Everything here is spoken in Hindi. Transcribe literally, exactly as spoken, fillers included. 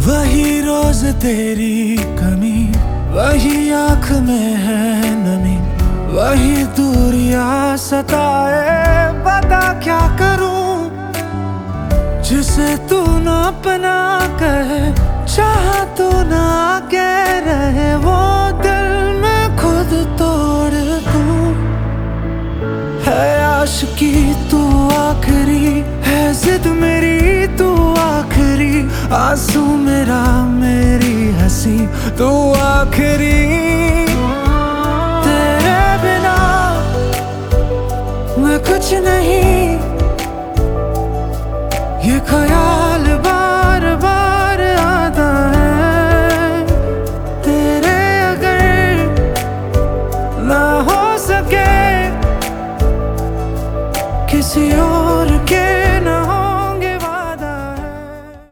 वही रोज तेरी कमी, वही आँख में है नमी, वही दूरियां सताए, बता क्या करूं। जिसे तू ना अपना कहे, चाहा तू ना आगे रहे, वो दिल में खुद तोड़ दूं। है आशिकी तू आखिरी, है जिद मेरी